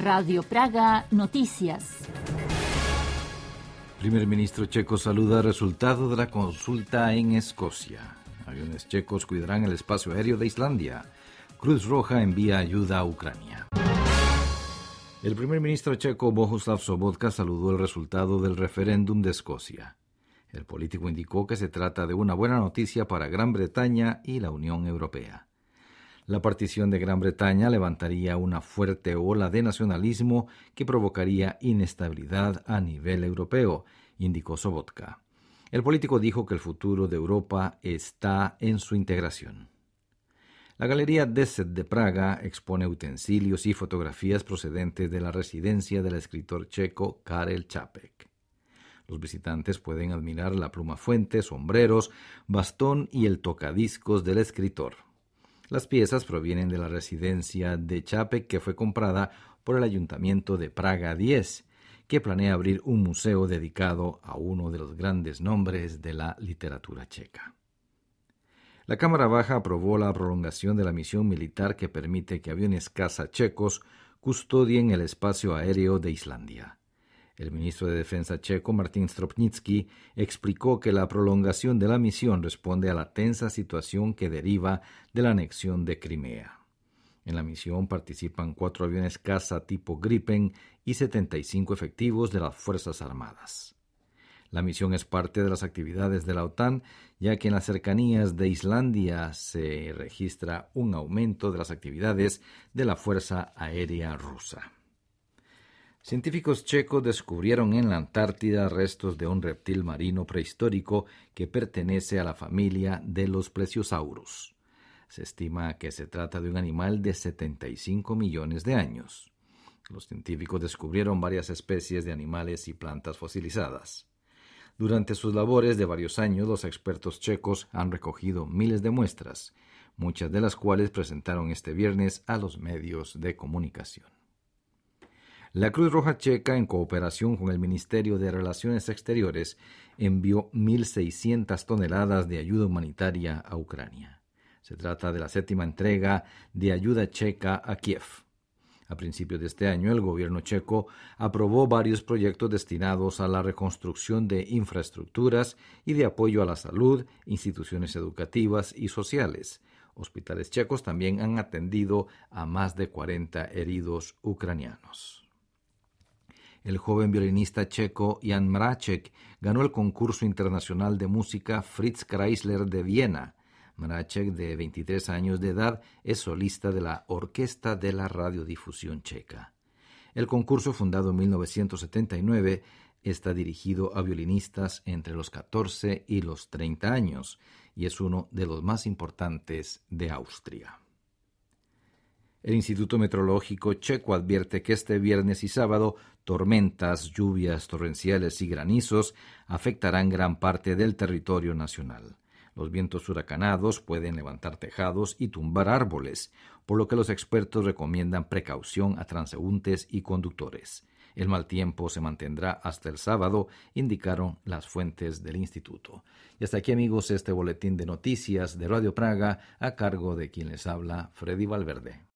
Radio Praga Noticias. Primer ministro checo saluda resultado de la consulta en Escocia. Aviones checos cuidarán el espacio aéreo de Islandia. Cruz Roja envía ayuda a Ucrania. El primer ministro checo Bohuslav Sobotka saludó el resultado del referéndum de Escocia. El político indicó que se trata de una buena noticia para Gran Bretaña y la Unión Europea. La partición de Gran Bretaña levantaría una fuerte ola de nacionalismo que provocaría inestabilidad a nivel europeo, indicó Sobotka. El político dijo que el futuro de Europa está en su integración. La Galería Deset de Praga expone utensilios y fotografías procedentes de la residencia del escritor checo Karel Čapek. Los visitantes pueden admirar la pluma fuente, sombreros, bastón y el tocadiscos del escritor. Las piezas provienen de la residencia de Čapek, que fue comprada por el Ayuntamiento de Praga 10, que planea abrir un museo dedicado a uno de los grandes nombres de la literatura checa. La Cámara Baja aprobó la prolongación de la misión militar que permite que aviones caza checos custodien el espacio aéreo de Islandia. El ministro de Defensa checo, Martin Stropnický, explicó que la prolongación de la misión responde a la tensa situación que deriva de la anexión de Crimea. En la misión participan 4 aviones caza tipo Gripen y 75 efectivos de las Fuerzas Armadas. La misión es parte de las actividades de la OTAN, ya que en las cercanías de Islandia se registra un aumento de las actividades de la Fuerza Aérea Rusa. Científicos checos descubrieron en la Antártida restos de un reptil marino prehistórico que pertenece a la familia de los plesiosaurus. Se estima que se trata de un animal de 75 millones de años. Los científicos descubrieron varias especies de animales y plantas fosilizadas. Durante sus labores de varios años, los expertos checos han recogido miles de muestras, muchas de las cuales presentaron este viernes a los medios de comunicación. La Cruz Roja Checa, en cooperación con el Ministerio de Relaciones Exteriores, envió 1.600 toneladas de ayuda humanitaria a Ucrania. Se trata de la 7ª entrega de ayuda checa a Kiev. A principios de este año, el gobierno checo aprobó varios proyectos destinados a la reconstrucción de infraestructuras y de apoyo a la salud, instituciones educativas y sociales. Hospitales checos también han atendido a más de 40 heridos ucranianos. El joven violinista checo Jan Mrázek ganó el concurso internacional de música Fritz Kreisler de Viena. Mrázek, de 23 años de edad, es solista de la Orquesta de la Radiodifusión Checa. El concurso, fundado en 1979, está dirigido a violinistas entre los 14 y los 30 años y es uno de los más importantes de Austria. El Instituto Meteorológico checo advierte que este viernes y sábado tormentas, lluvias torrenciales y granizos afectarán gran parte del territorio nacional. Los vientos huracanados pueden levantar tejados y tumbar árboles, por lo que los expertos recomiendan precaución a transeúntes y conductores. El mal tiempo se mantendrá hasta el sábado, indicaron las fuentes del instituto. Y hasta aquí, amigos, este boletín de noticias de Radio Praga a cargo de quien les habla, Freddy Valverde.